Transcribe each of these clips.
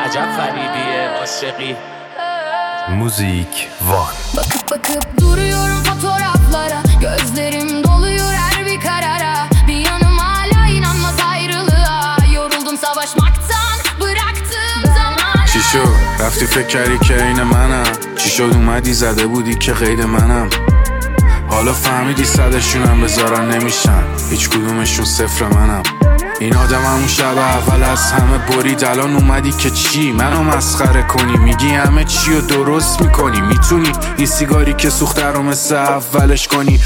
عجب فریبیه عاشقی. Müzik Van. Bakıp bakıp duruyorum fotoğraflara, gözlerim doluyor her bir karara. Bir yanım hala inanmaz ayrılığa, yoruldum savaşmaktan bıraktığım zaman. چی شد؟ رفتی فکر کردی که این منم؟ چی شد اومدی زده بودی که غیر منم؟ حالا فهمیدی صدشونم بذارن نمیشن، هیچ کدومشون صفر منم. این آدم همون شب اول از همه برید، الان اومدی که چی؟ منو مسخره کنی، میگی همه چی رو درست میکنی، میتونی این سیگاری که سوخته رو مثل اولش کنی.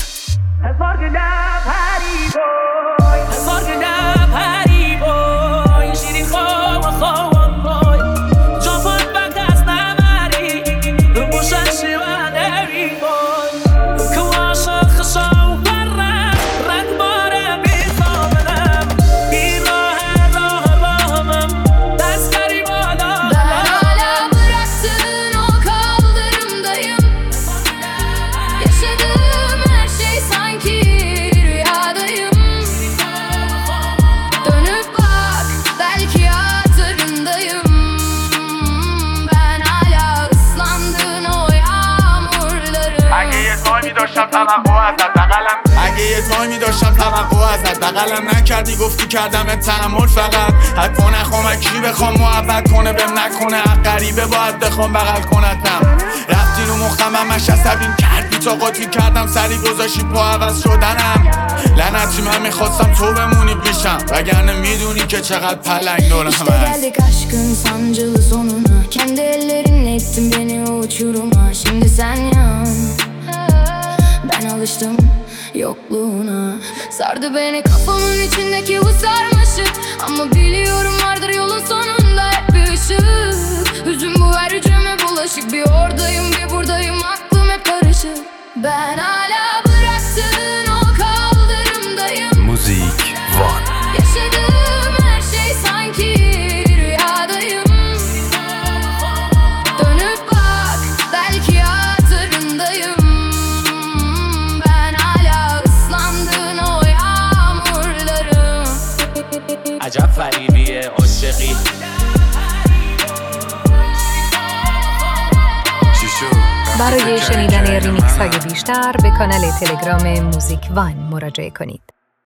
اگه یه تایمی داشتم توقع ازت بغلم نکردی، گفتی کردم تحمل فقط. حتی نخوام کی بخوام محبت کنه بهم نکنه، حق غریبه باید بخوام بغل کنتم. رفتی رو مختم همش عصبیم کردی، تا قاطی کردم سری گذاشتی پا عوض شدنم. لعنتی من میخواستم تو بمونی پیشم، وگرنه میدونی که چقدر پلنگ دورم هست. İşte geldik aşkın sancılı sonuna, kendi ellerinle ettin beni o uçuruma. Şimdi sen yan, ben alıştım yokluğuna. Sardı beni kafamın içindeki bu sarmaşık, ama biliyorum vardır yolun sonunda hep bir ışık. Hüzün bu her hücreme bulaşık, bir oradayım bir buradayım, aklım hep karışık. Ben hala bıraktığın o kaldırımdayım. Müzik Van. Yaşadığım her şey sanki rüyadayım. Dönüp bak belki hatırındayım. Ben hala ıslandığın o yağmurlarım. عجب فریبیه عاشقی. چی شد؟ برای شنیدن ریمیکس های بیشتر به کانال تلگرام موزیک وان مراجعه کنید.